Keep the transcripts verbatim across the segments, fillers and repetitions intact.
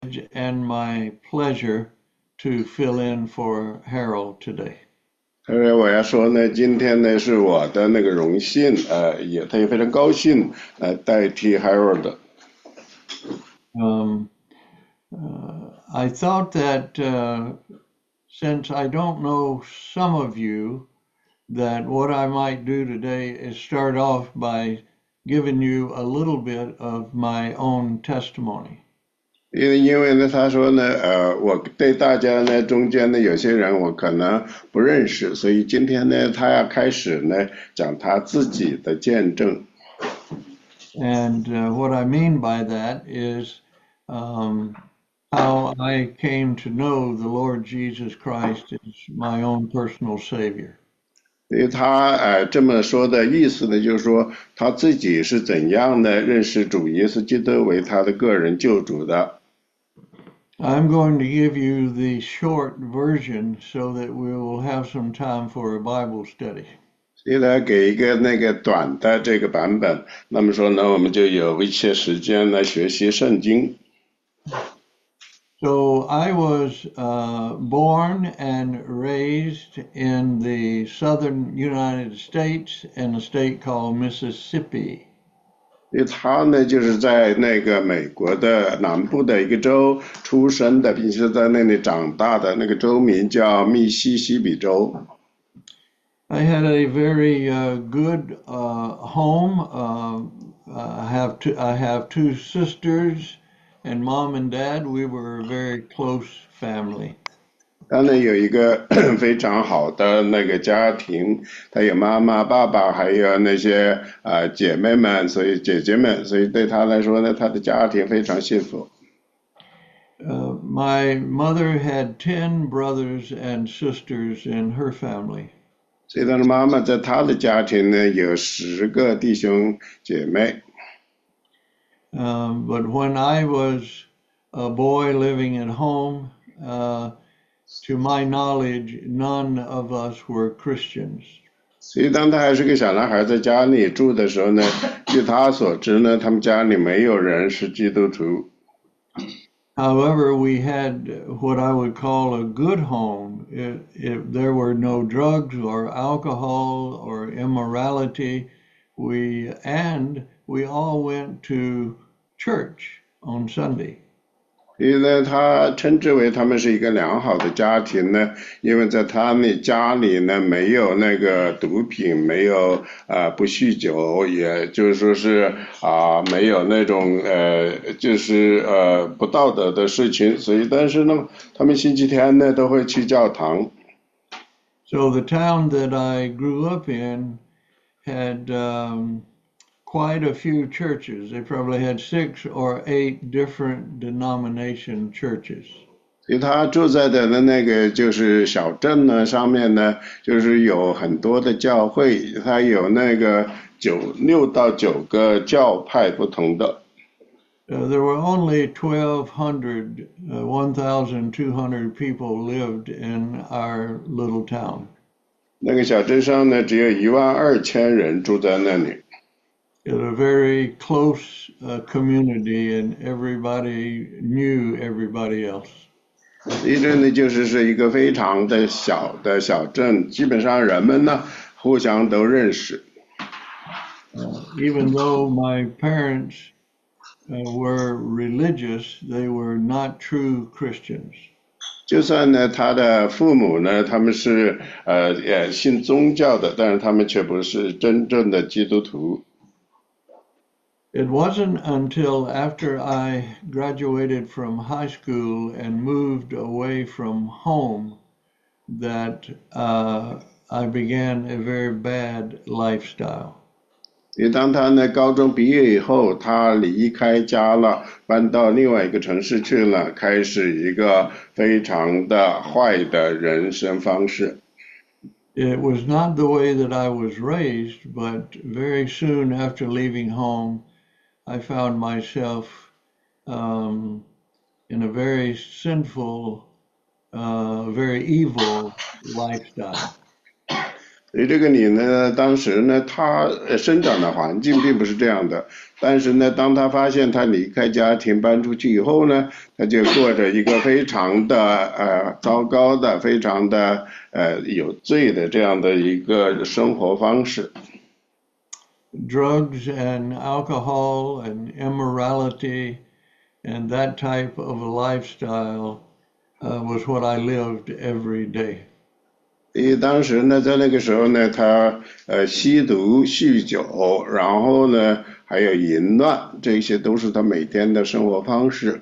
and my pleasure to fill in for Harold today. 他说我要说呢，今天呢是我的那个荣幸，呃，也他也非常高兴，呃，代替 Harold。 Um, uh, I thought that uh, since I don't know some of you, that what I might do today is start off by giving you a little bit of my own testimony. 因为因为呢，他说呢，呃，我对大家呢中间呢有些人我可能不认识，所以今天呢，他要开始呢讲他自己的见证。 And uh, what I mean by that is um, how I came to know the Lord Jesus Christ as my own personal Savior. 因为他呃这么说的意思呢，就是说他自己是怎样的认识主耶稣基督为他的个人救主的。 I'm going to give you the short version so that we will have some time for a Bible study. 所以呢，给一个那个短的这个版本，那么说呢，我们就有一些时间来学习圣经。 So I was uh, born and raised in the southern United States in a state called Mississippi. 因为他呢，就是在那个美国的南部的一个州出生的，并且在那里长大的，那个州名叫密西西比州。 I had a very uh, good uh, home. Uh, I have two, I have two sisters, and mom and dad. We were a very close family. 他呢有一个非常好的那个家庭，他有妈妈、爸爸，还有那些呃姐妹们，所以姐姐们，所以对他来说呢，他的家庭非常幸福。 Uh, my mother had ten brothers and sisters in her family. 所以他的妈妈在他的家庭呢有十个弟兄姐妹。 Um, but when I was a boy living at home, uh, to my knowledge, none of us were Christians. 所以当他还是个小男孩在家里住的时候呢，据他所知呢，他们家里没有人是基督徒。 However, we had what I would call a good home. It, it, there were no drugs or alcohol or immorality. We and we all went to church on Sunday. 所以呢，他称之为他们是一个良好的家庭呢，因为在他们家里呢没有那个毒品，没有呃不酗酒，也就是说是啊、呃、没有那种呃就是呃不道德的事情，所以但是呢，他们星期天呢都会去教堂。 So the town that I grew up in had um, quite a few churches. They probably had six or eight different denomination churches. 所以他住在的那个就是小镇呢，上面呢就是有很多的教会，他有那个九六到九个教派不同的。 Uh, there were only twelve hundred, uh, one thousand two hundred people lived in our little town. 那个小镇上呢，只有一万二千人住在那里。 It was a very close uh, community, and everybody knew everybody else. 一镇呢，就是是一个非常的小的小镇，基本上人们呢互相都认识。 Uh, even though my parents uh, were religious, they were not true Christians. 就算呢，他的父母呢，他们是呃也信宗教的，但是他们却不是真正的基督徒。 It wasn't until after I graduated from high school and moved away from home that uh, I began a very bad lifestyle. 因为当他呢高中毕业以后，他离开家了，搬到另外一个城市去了，开始一个非常的坏的人生方式。 It was not the way that I was raised, but very soon after leaving home, I found myself um, in a very sinful, uh, very evil lifestyle. 所以这个女呢，当时呢，她呃生长的环境并不是这样的，但是呢，当她发现她离开家庭搬出去以后呢，她就过着一个非常的呃糟糕的、非常的呃有罪的这样的一个生活方式。 Drugs and alcohol and immorality and that type of a lifestyle uh, was what I lived every day. 所以当时呢，在那个时候呢，他呃吸毒、酗酒，然后呢还有淫乱，这些都是他每天的生活方式。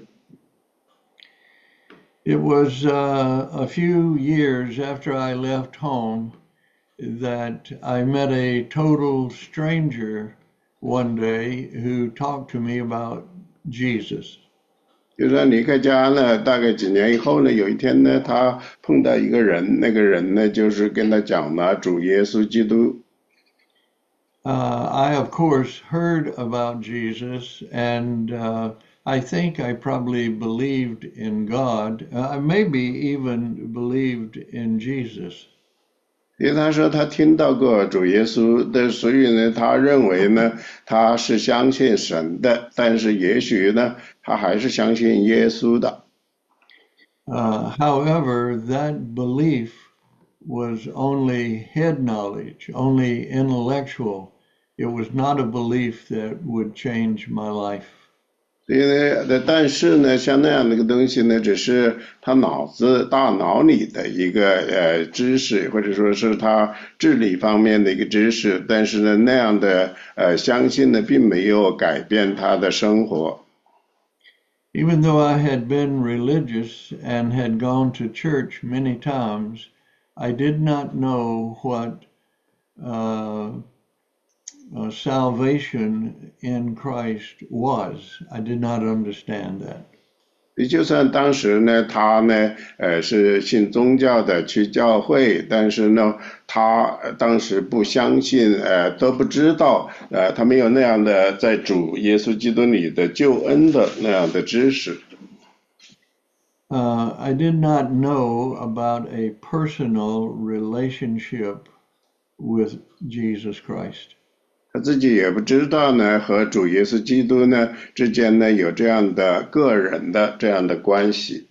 It was uh, a few years after I left home that I met a total stranger one day who talked to me about Jesus. 就说离开家呢，大概几年以后呢，有一天呢，他碰到一个人，那个人呢，就是跟他讲了主耶稣基督。 Uh, I, of course, heard about Jesus, and uh, I think I probably believed in God. Uh, I maybe even believed in Jesus. 因为他说他听到过主耶稣的，所以呢，他认为呢，他是相信神的，但是也许呢，他还是相信耶稣的。 Uh, however, that belief was only head knowledge, only intellectual. It was not a belief that would change my life. 所以呢，但是呢，像那样的一个东西呢，只是他脑子、大脑里的一个呃知识，或者说是他智力方面的一个知识，但是呢，那样的呃相信呢，并没有改变他的生活。 Even though I had been religious and had gone to church many times, I did not know what uh, uh, salvation in Christ was. I did not understand that. 就算当时呢，他呢，呃，是信宗教的，去教会，但是呢，他当时不相信，呃，都不知道，呃，他没有那样的在主耶稣基督里的救恩的那样的知识。 Uh, I did not know about a personal relationship with Jesus Christ. 他自己也不知道呢，和主耶稣基督呢之间呢有这样的个人的这样的关系。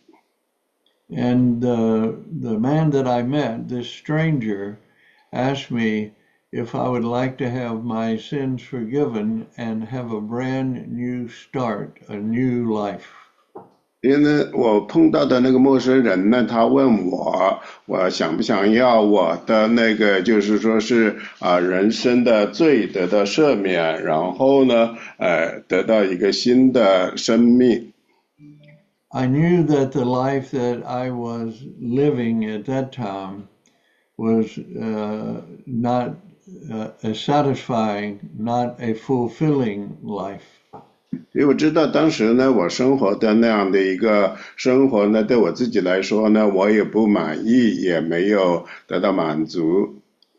And uh, the man that I met, this stranger, asked me if I would like to have my sins forgiven and have a brand new start, a new life. 因为我碰到的那个陌生人呢，他问我，我想不想要我的那个，就是说是啊、呃、人生的罪得到赦免，然后呢，呃，得到一个新的生命。 I knew that the life that I was living at that time was uh, not uh, a satisfying, not a fulfilling life. 因为我知道当时呢，我生活的那样的一个生活呢，对我自己来说呢，我也不满意，也没有得到满足。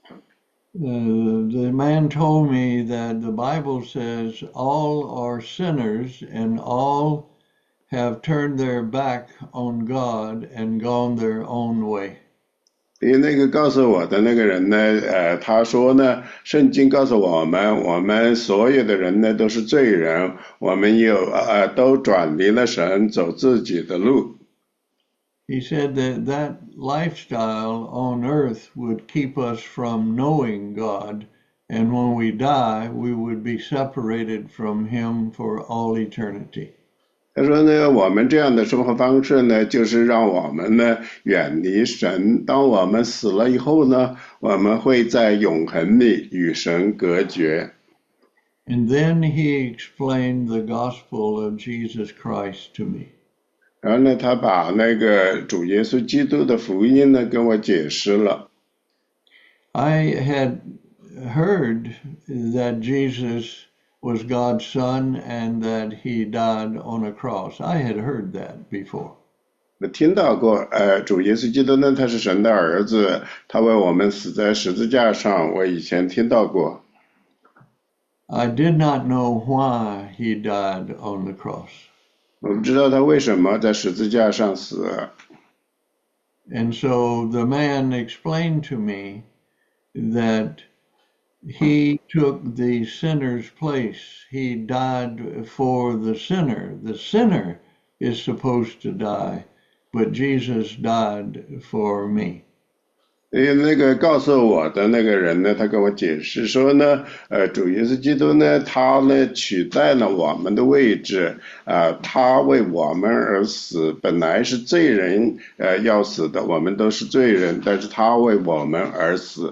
Uh, the man told me that the Bible says all are sinners and all have turned their back on God and gone their own way. 因为那个告诉我的那个人呢，呃，他说呢，圣经告诉我们，我们所有的人呢都是罪人，我们有呃都转离了神，走自己的路。 He said that that lifestyle on earth would keep us from knowing God, and when we die, we would be separated from Him for all eternity. 他说呢，我们这样的生活方式呢，就是让我们呢远离神。当我们死了以后呢，我们会在永恒里与神隔绝。 And then he explained the gospel of Jesus Christ to me. 然后呢，他把那个主耶稣基督的福音呢跟我解释了。 I had heard that Jesus was God's son and that he died on a cross. I had heard that before. 我听到过，呃，主耶稣基督呢，他是神的儿子，他为我们死在十字架上，我以前听到过。 I did not know why he died on the cross. 我不知道他为什么在十字架上死。 And so the man explained to me that he took the sinner's place. He died for the sinner. The sinner is supposed to die, but Jesus died for me. 因为那个告诉我的那个人呢，他跟我解释说呢，呃，主耶稣基督呢，他呢取代了我们的位置，啊、呃，他为我们而死，本来是罪人，呃，要死的，我们都是罪人，但是他为我们而死。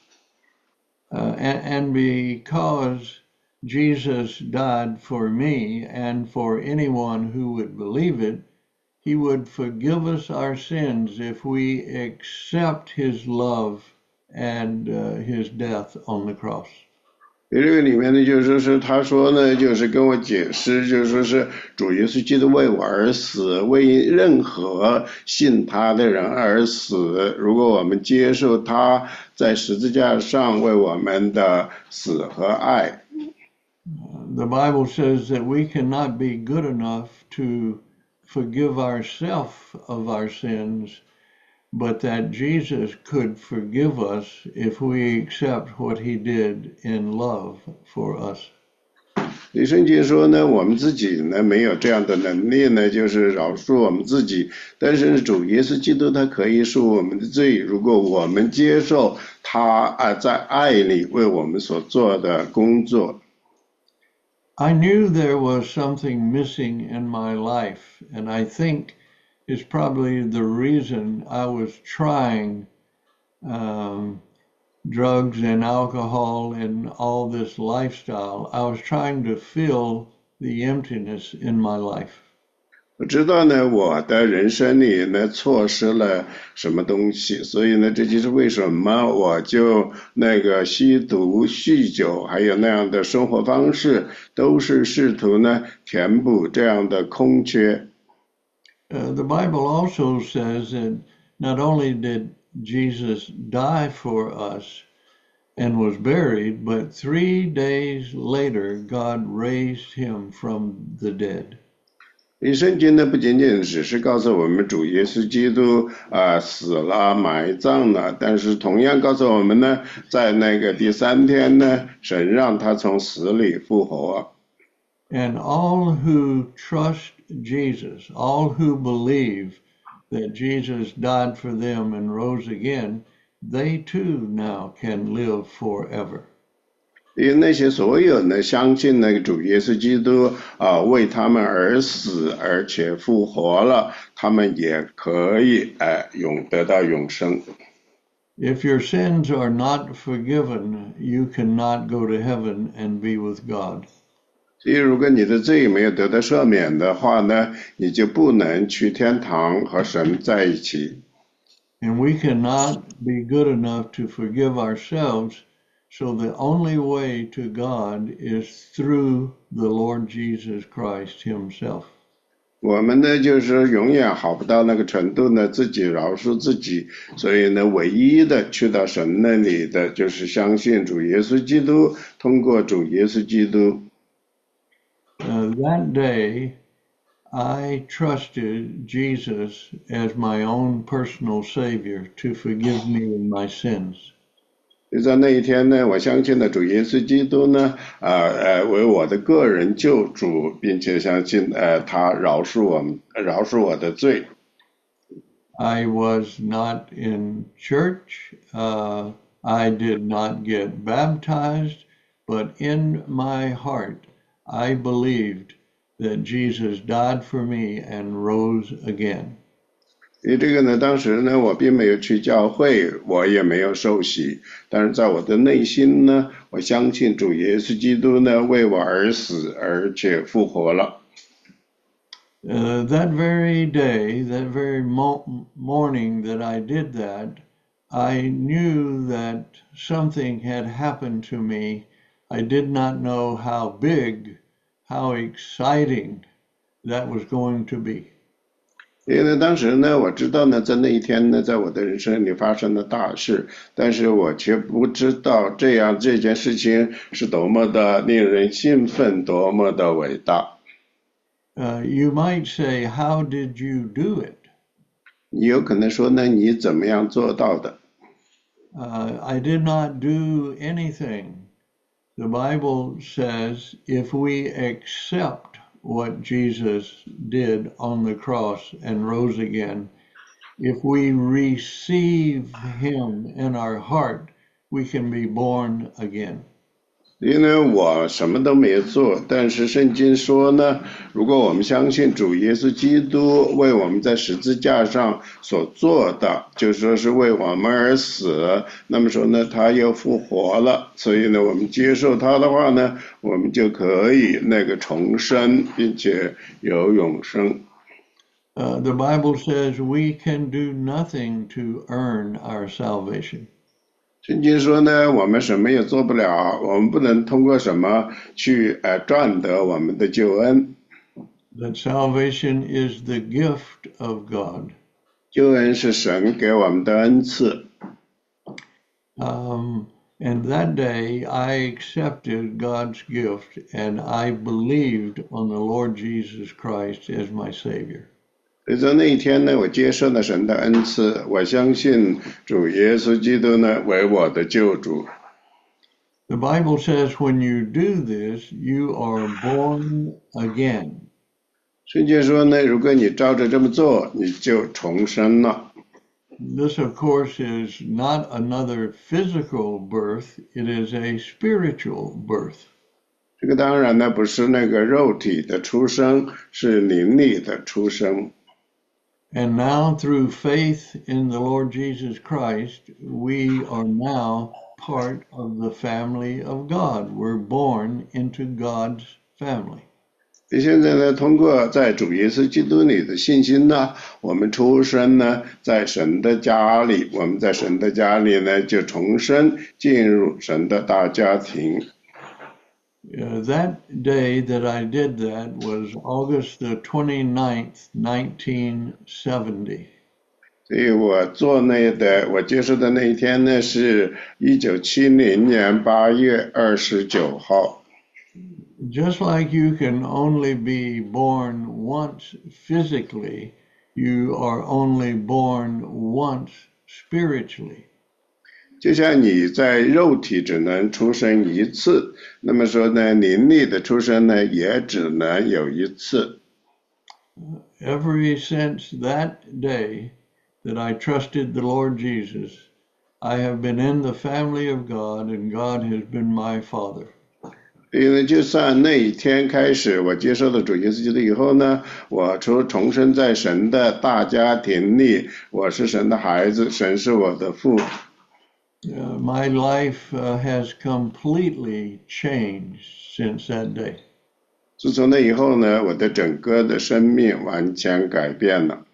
Uh, and, and because Jesus died for me and for anyone who would believe it, he would forgive us our sins if we accept his love and uh, his death on the cross. 这个里面呢，就是说是他说呢，就是跟我解释，就是说是主耶稣基督为我而死，为任何信他的人而死。如果我们接受他在十字架上为我们的死和爱。 The Bible says that we cannot be good enough to forgive ourselves of our sins, but that Jesus could forgive us if we accept what he did in love for us. 圣经说呢，我们自己呢没有这样的能力呢，就是饶恕我们自己。但是主耶稣基督他可以恕我们的罪，如果我们接受他啊在爱里为我们所做的工作。 I knew there was something missing in my life, and I think is probably the reason I was trying um, drugs and alcohol and all this lifestyle. I was trying to fill the emptiness in my life. 我知道呢，我的人生里呢错失了什么东西，所以呢，这就是为什么我就那个吸毒、酗酒，还有那样的生活方式，都是试图呢填补这样的空缺。 Uh, the Bible also says that not only did Jesus die for us and was buried, but three days later God raised him from the dead. 圣经呢不仅仅只是告诉我们主耶稣基督啊、呃、死了埋葬了，但是同样告诉我们呢，在那个第三天呢，神让他从死里复活。 And all who trust Jesus, all who believe that Jesus died for them and rose again, they too now can live forever. 因为那些所有呢相信那个主耶稣基督啊、呃、为他们而死而且复活了，他们也可以呃永得到永生。 If your sins are not forgiven, you cannot go to heaven and be with God. 所以如果你的罪没有得到赦免的话呢，你就不能去天堂和神在一起。 And we cannot be good enough to forgive ourselves. So the only way to God is through the Lord Jesus Christ himself. 我们呢就是永远好不到那个程度呢，自己饶恕自己，所以呢唯一的去到神那里的就是相信主耶稣基督，通过主耶稣基督。 Uh, that day, I trusted Jesus as my own personal Savior to forgive me of my sins. 就在那一天呢，我相信了主耶稣基督呢，呃呃，为我的个人救主，并且相信呃他饶恕我们，饶恕我的罪。 I was not in church. Uh, I did not get baptized, but in my heart, I believed that Jesus died for me and rose again. 因为这个呢，当时呢，我并没有去教会，我也没有受洗，但是在我的内心呢，我相信主耶稣基督呢为我而死，而且复活了。 Uh, that very day, that very mo- morning that I did that, I knew that something had happened to me. I did not know how big, how exciting that was going to be. 因为当时呢，我知道呢，在那一天呢，在我的人生里发生了大事，但是我却不知道这样这件事情是多么的令人兴奋，多么的伟大。 Uh, you might say, how did you do it? 你有可能说呢，你怎么样做到的 Uh, I did not do anything. The Bible says if we accept what Jesus did on the cross and rose again, if we receive him in our heart, we can be born again. 因为我什么都没有做，但是圣经说呢，如果我们相信主耶稣基督为我们在十字架上所做的，就说是为我们而死，那么说呢，他又复活了，所以呢，我们接受他的话呢，我们就可以那个重生，并且有永生。 Uh, the Bible says we can do nothing to earn our salvation. 圣经说呢，我们什么也做不了，我们不能通过什么去呃赚得我们的救恩。 That salvation is the gift of God. 救恩是神给我们的恩赐。 Um, and that day I accepted God's gift and I believed on the Lord Jesus Christ as my Savior. 所以说那一天呢，我接受了神的恩赐，我相信主耶稣基督呢为我的救主。 The Bible says when you do this, you are born again. 圣经说呢，如果你照着这么做，你就重生了。 This, of course, is not another physical birth. It is a spiritual birth. 这个当然呢，不是那个肉体的出生，是灵里的出生。 And now, through faith in the Lord Jesus Christ, we are now part of the family of God. We're born into God's family. 现在呢，通过在主耶稣基督里的信心呢，我们出生呢，在神的家里，我们在神的家里呢，就重生进入神的大家庭。 Uh, that day that I did that was August the twenty-ninth, nineteen seventy. 所以我做那的，我接受的那一天呢，是一九七零年八月二十九号。 Just like you can only be born once physically, you are only born once spiritually. 就像你在肉体只能出生一次，那么说呢，灵里的出生呢，也只能有一次。 Ever since that day that I trusted the Lord Jesus, I have been in the family of God, and God has been my Father. 因为就算那一天开始，我接受了主耶稣基督以后呢，我出重生在神的大家庭里，我是神的孩子，神是我的父。 Uh, my life uh, has completely changed since that day. 自从那以后呢，我的整个的生命完全改变了。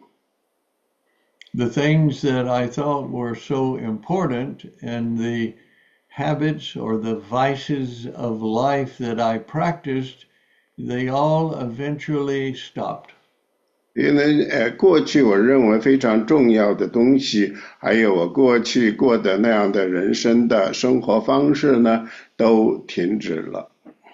The things that I thought were so important and the habits or the vices of life that I practiced, they all eventually stopped. 因为呃，过去我认为非常重要的东西，还有我过去过的那样的人生的生活方式呢，都停止了。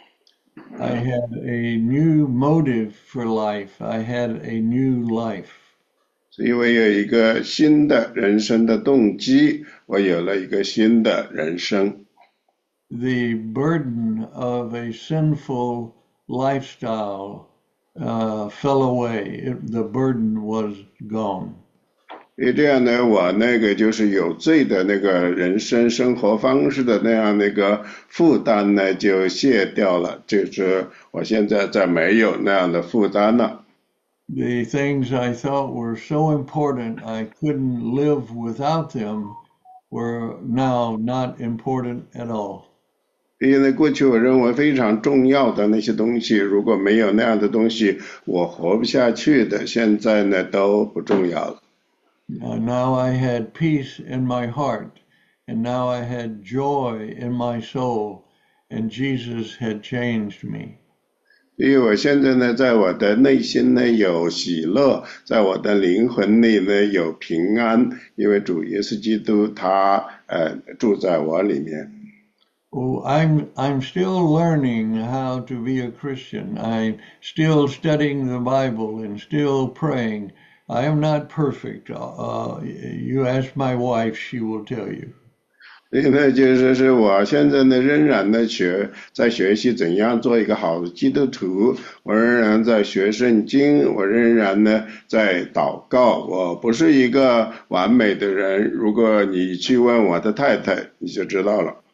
I had a new motive for life. I had a new life. 因为有一个新的人生的动机，我有了一个新的人生。 The burden of a sinful lifestyle uh, fell away. It, the burden was gone. 因为这样呢，我那个就是有罪的那个人生生活方式的那样那个负担呢，就卸掉了，就是我现在再没有那样的负担了。 The things I thought were so important I couldn't live without them were now not important at all. 因为过去我认为非常重要的那些东西，如果没有那样的东西，我活不下去的，现在呢都不重要了。 Uh, now I had peace in my heart, and now I had joy in my soul, and Jesus had changed me. 因为我现在呢，在我的内心呢有喜乐，在我的灵魂里呢有平安，因为主耶稣基督他呃住在我里面。 Oh, I'm I'm still learning how to be a Christian. I'm still studying the Bible and still praying. I am not perfect. Uh, you ask my wife, she will tell you. 所以呢，就是是我现在呢，仍然呢学在学习怎样做一个好的基督徒，我仍然在学圣经，我仍然呢在祷告。我不是一个完美的人，如果你去问我的太太，你就知道了。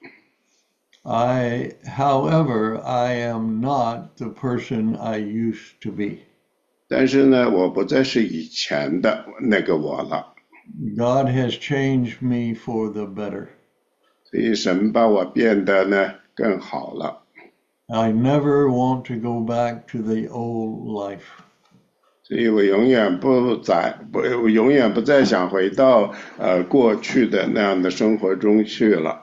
I, however, I am not the person I used to be. 但是呢，我不再是以前的那个我了。 God has changed me for the better. 所以神把我变得呢更好了。 I never want to go back to the old life. 所以我永远不再不，我永远不再想回到呃过去的那样的生活中去了。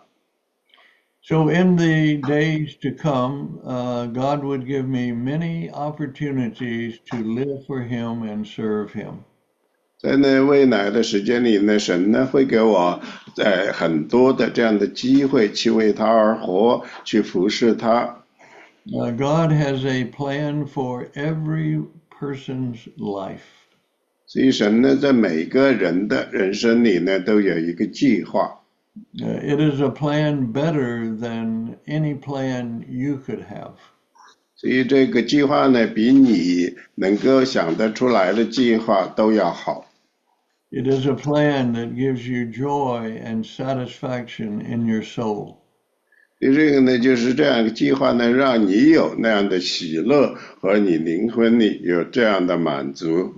So in the days to come, uh, God would give me many opportunities to live for Him and serve Him. 在那未来的时间里呢，神呢会给我在很多的这样的机会去为他而活，去服侍他。 Uh, God has a plan for every person's life. 所以神呢在每个人的人生里呢都有一个计划。 Uh, it is a plan better than any plan you could have. 所以这个计划呢比你能够想得出来的计划都要好。 It is a plan that gives you joy and satisfaction in your soul. 所以这个呢，就是这样一个计划呢，让你有那样的喜乐和你灵魂里有这样的满足。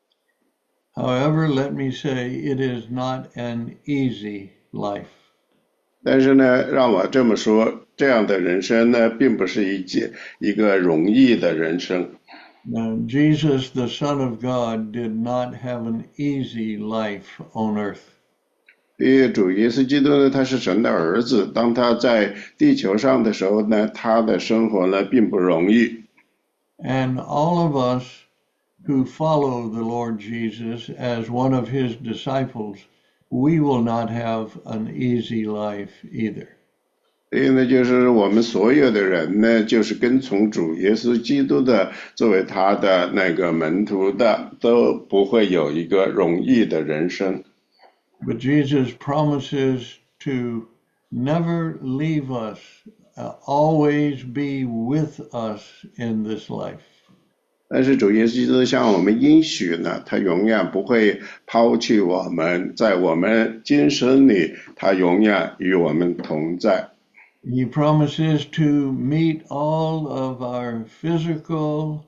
However, let me say it is not an easy life. 但是呢，让我这么说，这样的人生呢，并不是一件一个容易的人生。 Now, Jesus, the Son of God, did not have an easy life on earth. 因为主耶稣基督呢，他是神的儿子，当他在地球上的时候呢，他的生活呢并不容易。 And all of us who follow the Lord Jesus as one of his disciples, we will not have an easy life either. 所以呢，就是我们所有的人呢，就是跟从主耶稣基督的，作为他的那个门徒的，都不会有一个容易的人生。 But Jesus promises to never leave us, uh, always be with us in this life. 但是主耶稣基督向我们应许呢，他永远不会抛弃我们，在我们今生里，他永远与我们同在。 He promises to meet all of our physical,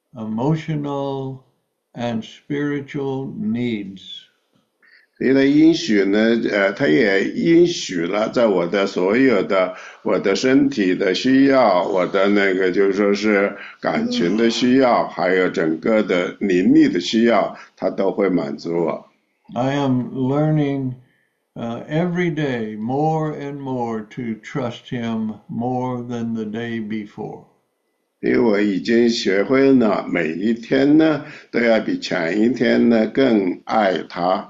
emotional, and spiritual needs. 所以他应许呢，呃，他也应许了，在我的所有的我的身体的需要，我的那个就是说是感情的需要，还有整个的灵力的需要，他都会满足我。 I am learning uh, every day more and more to trust Him more than the day before. 因为我已经学会了每一天呢，都要比前一天呢更爱他。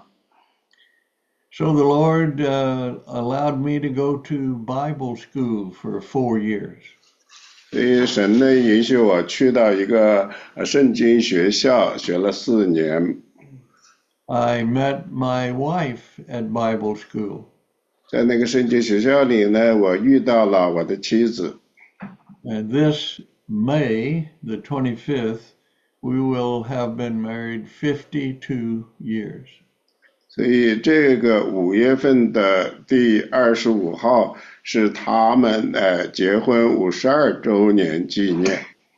So the Lord uh, allowed me to go to Bible school for four years. 所以神呢允许我去到一个圣经学校学了四年。 I met my wife at Bible school. 在那个圣经学校里呢，我遇到了我的妻子。 And this May, the twenty-fifth, we will have been married fifty-two years. 所以这个五月份的第二十五号是他们呃结婚五十二周年纪念。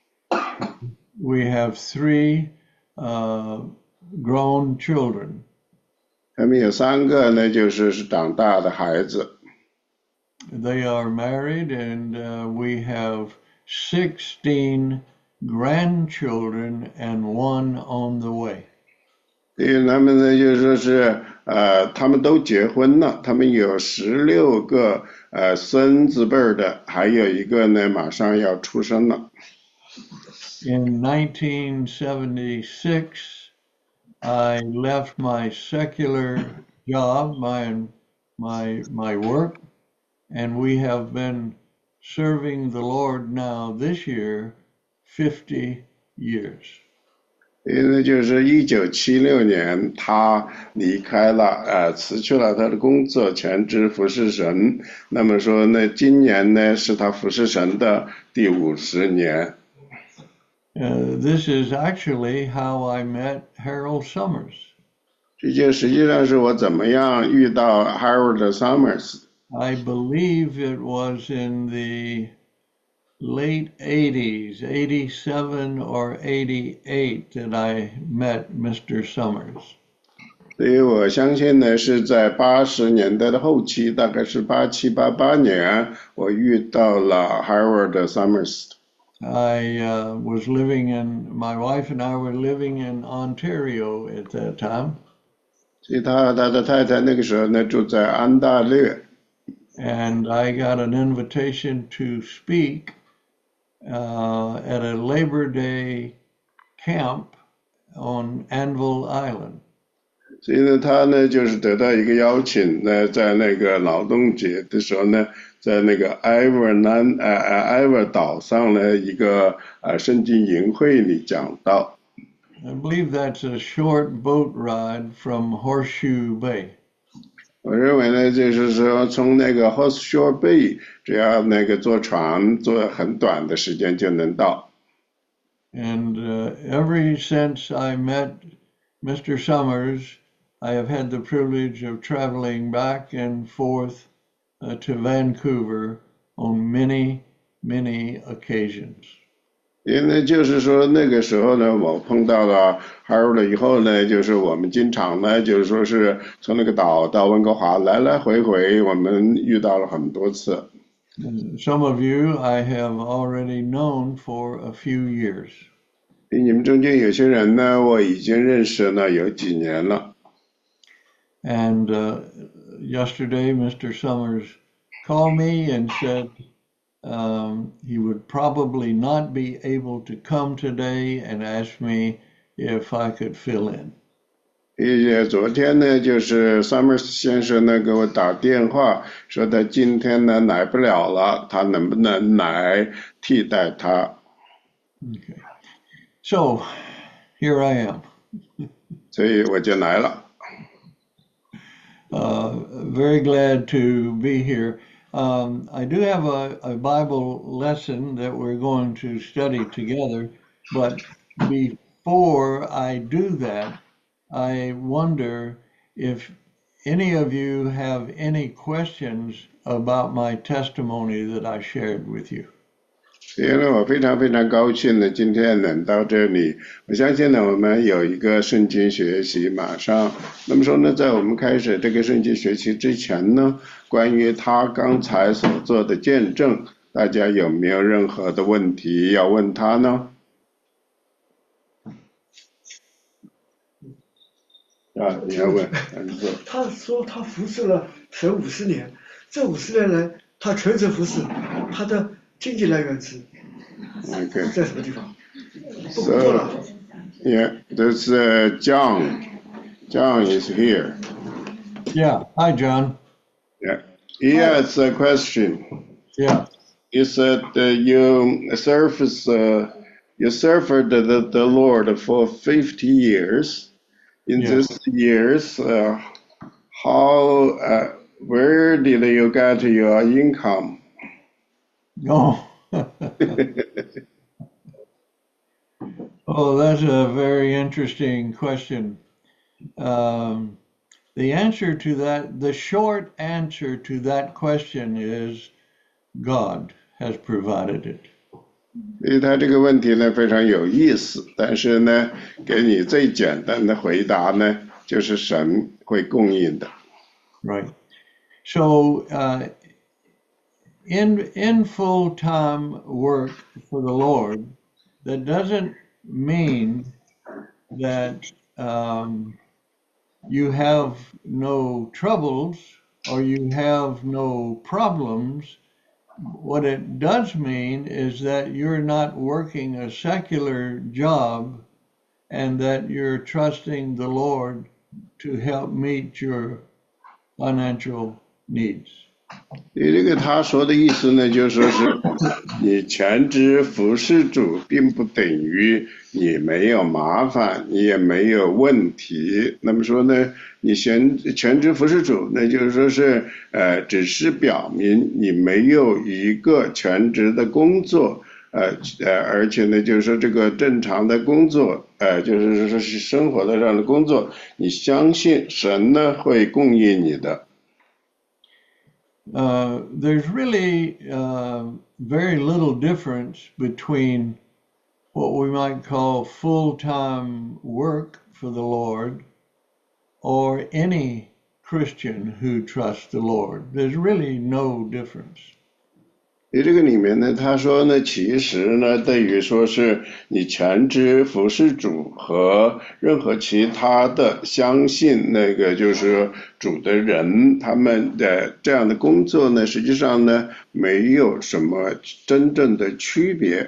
We have three uh, grown children. 他们有三个呢，就是是长大的孩子。 They are married, and uh, we have sixteen grandchildren and one on the way. 所以他们呢就说是呃，他们都结婚了，他们有十六个呃孙子辈的，还有一个呢马上要出生了。 In nineteen seventy-six, I left my secular job, my my my work, and we have been serving the Lord now this year fifty years. 因为就是一九七六年，他离开了，呃，辞去了他的工作，全职服侍神。那么说呢，今年呢是他服侍神的第五十年。 Uh, this is actually how I met Harold Summers. 这就实际上是我怎么样遇到 Harold Summers。 I believe it was in the late eighties, eighty-seven or eighty-eight, that I met Mister Summers. 所以我相信呢，是在八十年代的后期，大概是八七八八年，我遇到了 Harold Summers。 I uh, was living in, my wife and I were living in Ontario at that time. 所以他他的太太那个时候呢住在安大略。 And I got an invitation to speak uh, at a Labor Day camp on Anvil Island. 所以呢，他呢就是得到一个邀请呢，在那个劳动节的时候呢，在那个埃维尔南呃呃埃维尔岛上呢一个呃圣经营会里讲道。 I believe that's a short boat ride from Horseshoe Bay. 我认为呢，就是说从那个 Horseshoe Bay， 只要那个坐船坐很短的时间就能到。 And uh, ever since I met Mister Summers, I have had the privilege of traveling back and forth uh, to Vancouver on many, many occasions. 因为就是说那个时候呢，我碰到了 Harold 以后呢，就是我们经常呢，就是说是从那个岛到温哥华来来回回，我们遇到了很多次。 Some of you I have already known for a few years. 你们中间有些人呢，我已经认识了有几年了。 And uh, yesterday, Mister Summers called me and said um, he would probably not be able to come today, and asked me if I could fill in. 也昨天呢，就是 Summers 先生呢给我打电话，说他今天呢来不了了，他能不能来替代他？ Okay. So here I am. 所以我就来了。 Uh, very glad to be here. Um, I do have a, a Bible lesson that we're going to study together, but before I do that, I wonder if any of you have any questions about my testimony that I shared with you. 因为我非常非常高兴呢，今天能到这里。我相信呢，我们有一个圣经学习马上。那么说呢，在我们开始这个圣经学习之前呢，关于他刚才所做的见证，大家有没有任何的问题要问他呢？啊，你要问？ 他说他服侍了神五十年，这五十年来他全程服侍，他的经济来源是 Okay. 在什么地方？不工作了。 So, yeah, there's uh, John. John is here. Yeah. Hi, John. Yeah. He has a question. Yeah. You said uh, you served uh, you served the, the Lord for fifty years. In Yeah. these years, uh, how uh, where did you get your income? Oh. Oh, that's a very interesting question. Um, the answer to that, the short answer to that question is God has provided it. 所以他这个问题呢非常有意思，但是呢，给你最简单的回答呢，就是神会供应的。 Right. So, uh, in in full-time work for the Lord, that doesn't mean that um, you have no troubles or you have no problems. What it does mean is that you're not working a secular job and that you're trusting the Lord to help meet your financial needs. 你这个他说的意思呢，就说是你全职服侍主，并不等于你没有麻烦，你也没有问题。那么说呢，你全全职服侍主，那就是说是呃，只是表明你没有一个全职的工作。呃呃，而且呢，就是说这个正常的工作，呃，就是说是生活的上的工作，你相信神呢会供应你的。 Uh, there's really uh, very little difference between what we might call full-time work for the Lord or any Christian who trusts the Lord. There's really no difference. 在这个里面呢，他说呢，其实呢，对于说是你全职服侍主和任何其他的相信那个就是主的人，他们的这样的工作呢，实际上呢，没有什么真正的区别。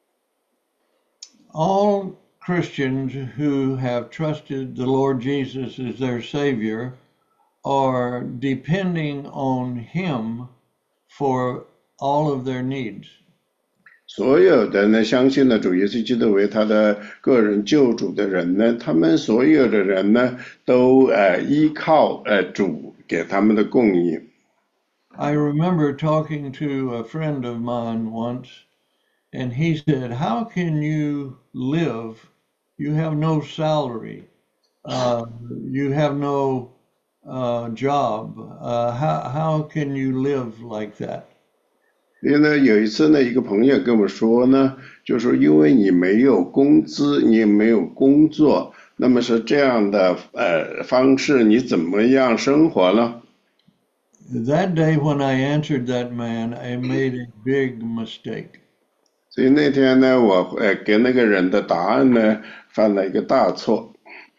All Christians who have trusted the Lord Jesus as their Savior are depending on Him for all of their needs. 所有的呢，相信了主耶稣基督为他的个人救主的人呢，他们所有的人呢，都呃依靠呃主给他们的供应。 I remember talking to a friend of mine once, and he said, "How can you live? You have no salary. Uh, you have no uh, job. Uh, how how can you live like that?" 因为呢，有一次呢，一个朋友跟我说呢，就说因为你没有工资，你也没有工作，那么是这样的呃方式，你怎么样生活呢？ That day when I answered that man, I made a big mistake. 所以那天呢，我呃给那个人的答案呢，犯了一个大错。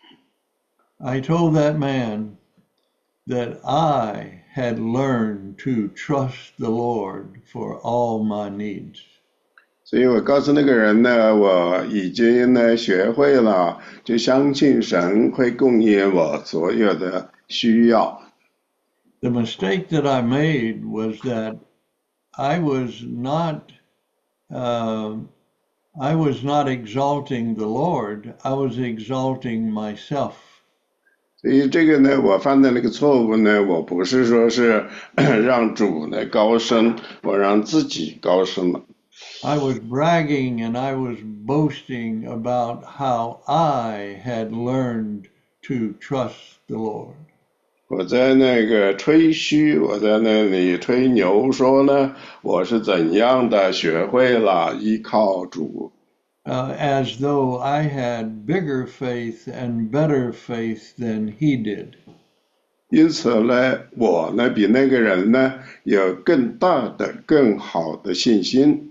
I told that man that I had learned to trust the Lord for all my needs. 所以我告诉那个人呢，我已经呢学会了，就相信神会供应我所有的需要。 The mistake that I made was that I was not, uh, I was not exalting the Lord. I was exalting myself. 所以这个呢，我犯的那个错误呢，我不是说是让主呢高升，我让自己高升了。 I was bragging and I was boasting about how I had learned to trust the Lord. 我在那个吹嘘，我在那里吹牛说呢，我是怎样的学会了依靠主。 Uh, as though I had bigger faith and better faith than he did. 因此呢，我呢比那个人呢有更大的、更好的信心。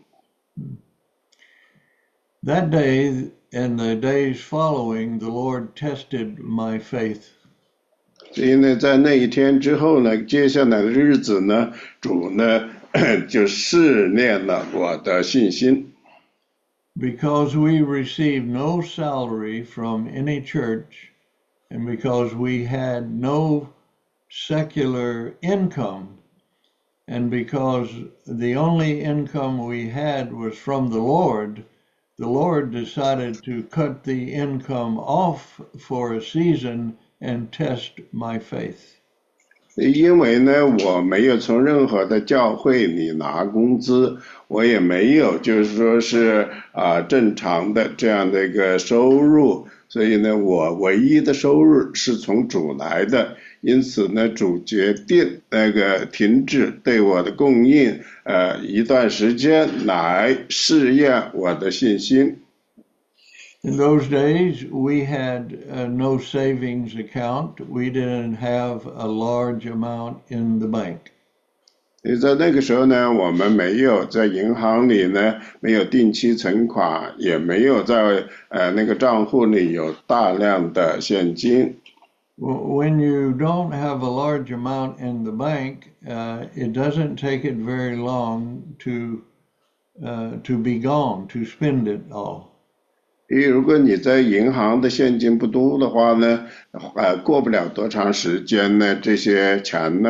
That day and the days following, the Lord tested my faith. 所以呢，在那一天之后呢，接下来的日子呢，主呢就试炼了我的信心。 Because we received no salary from any church, and because we had no secular income, and because the only income we had was from the Lord, the Lord decided to cut the income off for a season and test my faith. 因为呢，我没有从任何的教会里拿工资，我也没有就是说是啊、呃、正常的这样的一个收入，所以呢，我唯一的收入是从主来的，因此呢，主决定那个停止对我的供应，呃，一段时间来试验我的信心。 In those days, we had uh, no savings account. We didn't have a large amount in the bank. 所以在那个时候呢，我们没有在银行里呢，没有定期存款，也没有在呃那个账户里有大量的现金。 When you don't have a large amount in the bank, uh, it doesn't take it very long to uh, to be gone, to spend it all. 因为如果你在银行的现金不多的话呢，呃，过不了多长时间呢，这些钱呢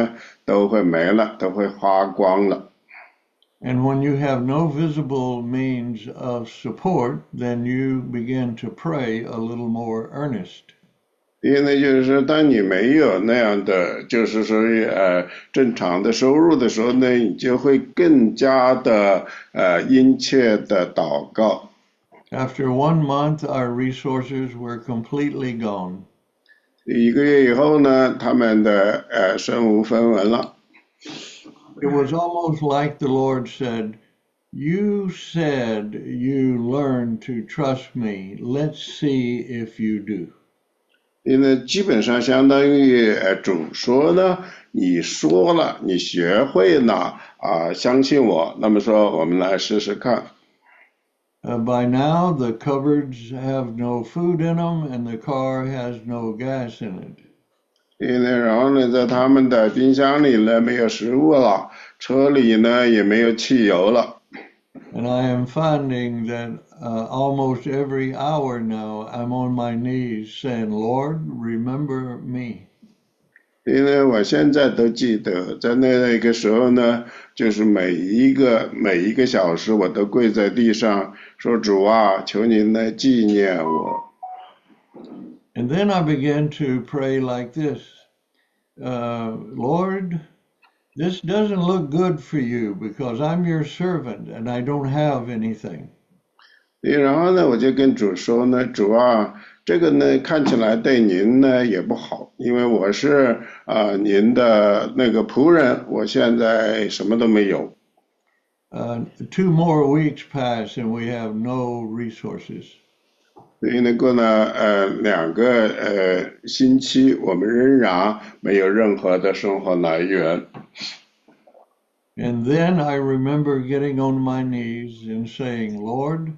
都会没了，都会花光了。 And when you have no visible means of support, then you begin to pray a little more earnest. 因为就是说，当你没有那样的，就是说呃正常的收入的时候呢，你就会更加的呃殷切的祷告。 After one month, our resources were completely gone. 一个月以后呢，他们的呃身无分文了。 It was almost like the Lord said, "You said you learned to trust me. Let's see if you do." 因为基本上相当于呃主说呢，你说了，你学会了啊，相信我，那么说我们来试试看。 Uh, by now, the cupboards have no food in them, and the car has no gas in it. 因为然后呢，在他们的冰箱里呢没有食物了，车里呢也没有汽油了。 And I am finding that uh, almost every hour now I'm on my knees saying, "Lord, remember me." 因为我现在都记得，在那那个时候呢，就是每一个每一个小时，我都跪在地上说：“主啊，求您来纪念我。” And then I began to pray like this, uh, Lord, this doesn't look good for you because I'm your servant and I don't have anything. 然后呢，我就跟主说呢，主啊，这个呢看起来对您呢也不好，因为我是啊、呃、您的那个仆人，我现在什么都没有。 Uh, two more weeks pass and we have no resources. 所以呢，过了呃两个呃星期，我们仍然没有任何的生活来源。 And then I remember getting on my knees and saying, Lord,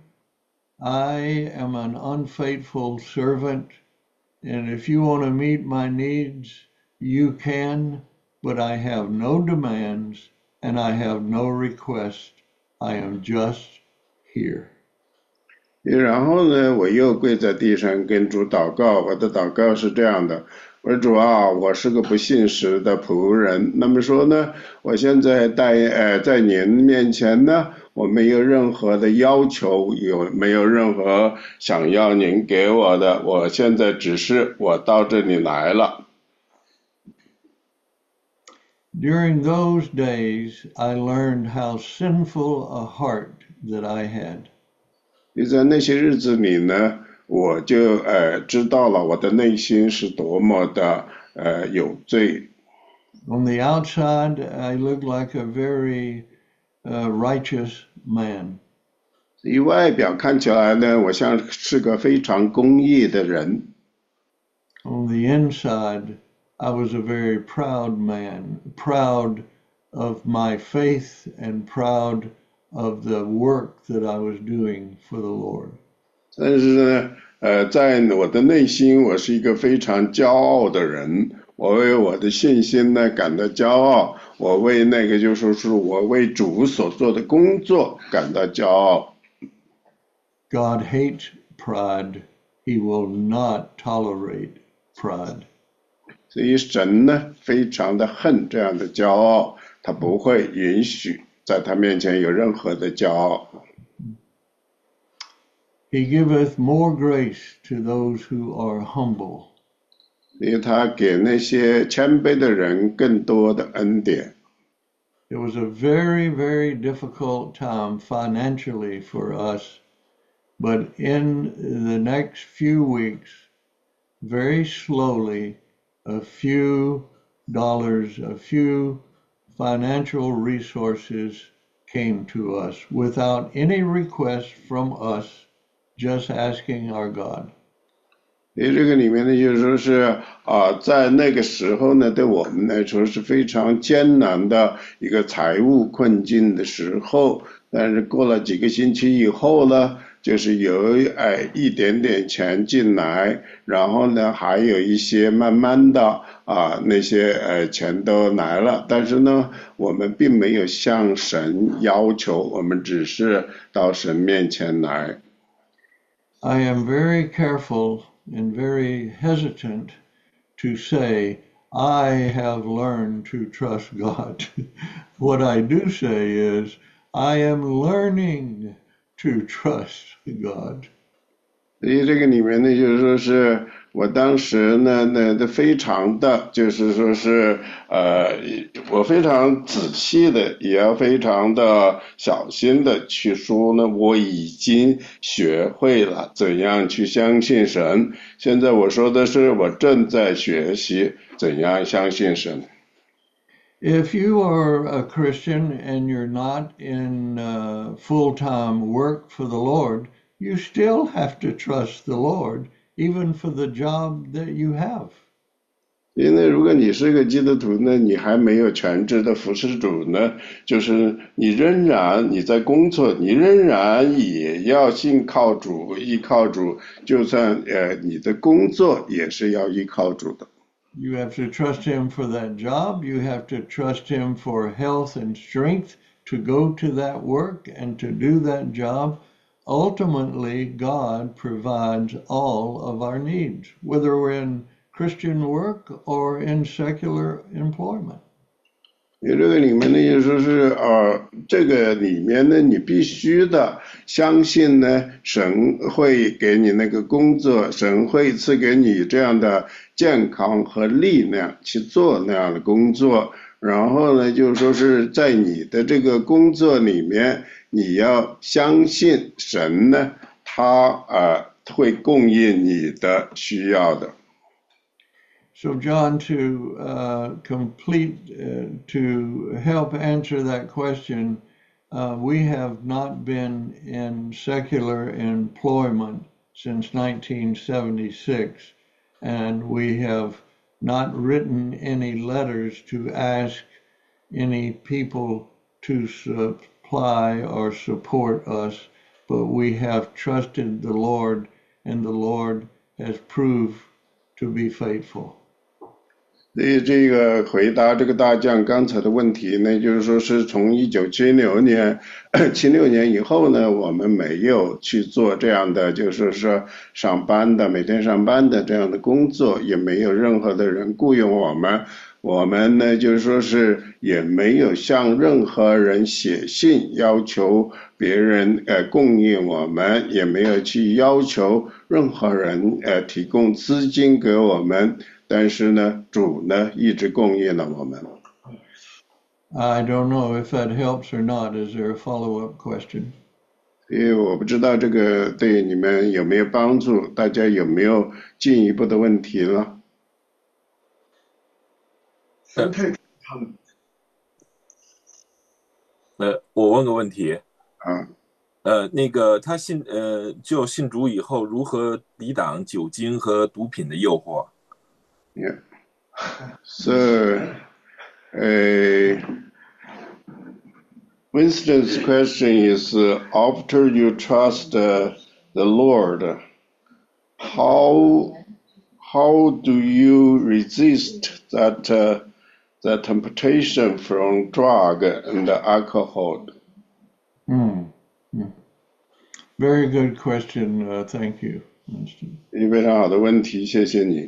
I am an unfaithful servant, and if you want to meet my needs, you can, but I have no demands and I have no request. I am just here. 然后呢，我又跪在地上跟主祷告，我的祷告是这样的，我说主啊，我是个不信实的仆人，那么说呢，我现在在呃在您面前呢，我没有任何的要求，有没有任何想要您给我的，我现在只是我到这里来了。 During those days, I learned how sinful a heart that I had. 就在那些日子里呢，我就呃知道了我的内心是多么的呃有罪。 On the outside, I looked like a very uh, righteous man. 以外表看起来呢，我像是个非常公义的人。 On the inside, I was a very proud man, proud of my faith and proud of the work that I was doing for the Lord. 但是呢，呃，在我的内心，我是一个非常骄傲的人。我为我的信心呢感到骄傲，我为那个就说是我为主所做的工作感到骄傲。 God hates pride. He will not tolerate pride. 所以神呢非常的恨这样的骄傲，他不会允许在他面前有任何的骄傲。 He giveth more grace to those who are humble. 所以他给那些谦卑的人更多的恩典。 It was a very, very difficult time financially for us, but in the next few weeks, very slowly, a few dollars, a few financial resources came to us without any request from us, just asking our God. 所以这个里面呢，就是说是啊、呃，在那个时候呢，对我们来说是非常艰难的一个财务困境的时候。但是过了几个星期以后呢，就是有哎一点点钱进来，然后呢还有一些慢慢的啊那些呃钱都来了，但是呢我们并没有向神要求，我们只是到神面前来。 I am very careful and very hesitant to say, I have learned to trust God. What I do say is, I am learning to trust God. 所以这个里面呢，就是说是我当时呢，那那非常的，就是说是呃，我非常仔细的，也要非常的小心的去说呢，我已经学会了怎样去相信神。现在我说的是，我正在学习怎样相信神。 If you are a Christian and you're not in uh, full-time work for the Lord, you still have to trust the Lord, even for the job that you have. 因为如果你是个基督徒呢，你还没有全职的服侍主呢，就是你仍然你在工作，你仍然也要信靠主，依靠主，就算呃你的工作也是要依靠主的。 You have to trust him for that job. You have to trust him for health and strength to go to that work and to do that job. Ultimately, God provides all of our needs, whether we're in Christian work or in secular employment. 你这个里面呢，就说是呃，这个里面呢，你必须的相信呢，神会给你那个工作，神会赐给你这样的健康和力量去做那样的工作。然后呢，就是说是在你的这个工作里面，你要相信神呢，他呃会供应你的需要的。 So, John, to uh, complete, uh, to help answer that question, uh, we have not been in secular employment since nineteen seventy-six, and we have not written any letters to ask any people to supply or support us, but we have trusted the Lord, and the Lord has proved to be faithful. 所以这个回答这个大将刚才的问题呢，就是说是从一九七六年七六年以后呢，我们没有去做这样的就是说上班的每天上班的这样的工作，也没有任何的人雇佣我们。我们呢就是说是也没有向任何人写信要求别人呃供应我们，也没有去要求任何人呃提供资金给我们。但是呢，主呢一直供应了我们。 I don't know if that helps or not. Is there a follow-up question? 因为我不知道这个对你们有没有帮助，大家有没有进一步的问题呢？ 神太他们呃，我问个问题啊， 呃，那个他信呃，就信主以后，如何抵挡酒精和毒品的诱惑？ Yeah. So, uh, Winston's question is, uh, after you trust uh, the Lord, how how do you resist that uh, that temptation from drug and alcohol? Hmm. Hmm. Very good question. Uh, thank you, Winston. 非常好的问题，谢谢你。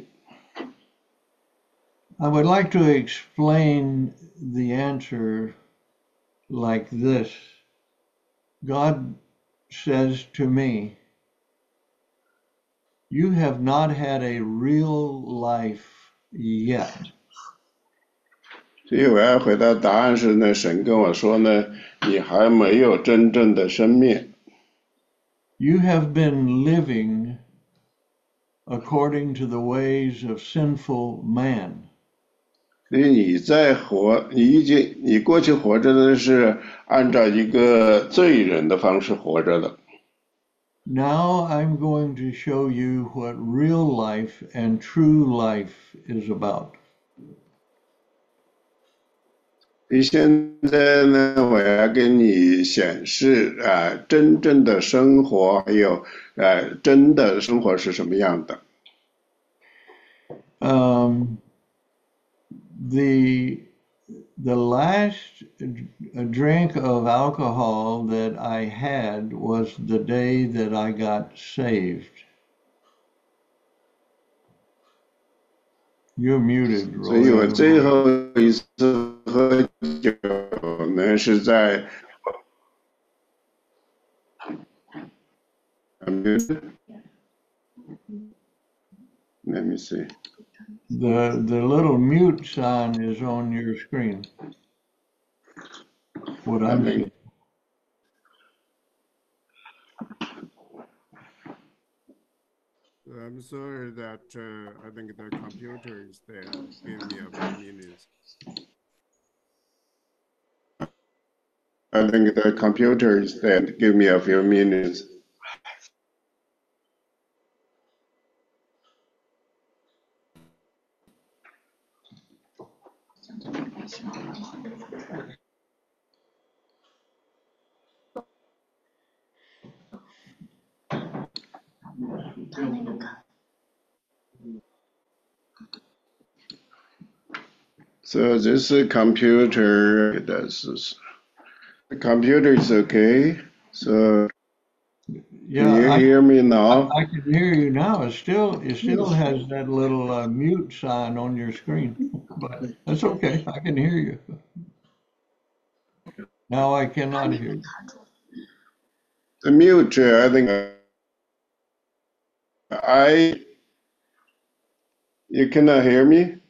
I would like to explain the answer like this. God says to me, you have not had a real life yet. 所以我要回答答案是呢，神跟我说呢，你还没有真正的生命。 You have been living according to the ways of sinful man. 所以你在活，你已经，你过去活着的是按照一个罪人的方式活着的。 Now I'm going to show you what real life and true life is about. 所以现在呢，我要给你显示啊、呃，真正的生活，还有呃，真的生活是什么样的。 Um, the the last drink of alcohol that I had was the day that I got saved. You're muted, 所以我 Royal. 最后一次喝酒呢是在 Let me see. The the little mute sign is on your screen. What I I'm think seeing. I'm sorry that uh, I think the computer is there. Give me a few minutes. I think the computer is there. Give me a few minutes. So this computer, this the computer is okay. So Yeah, can you I, hear me I now? I can hear you now. It still it still has that little uh, mute sign on your screen, but that's okay. I can hear you. Now I cannot hear you. The mute, I think I, you cannot hear me?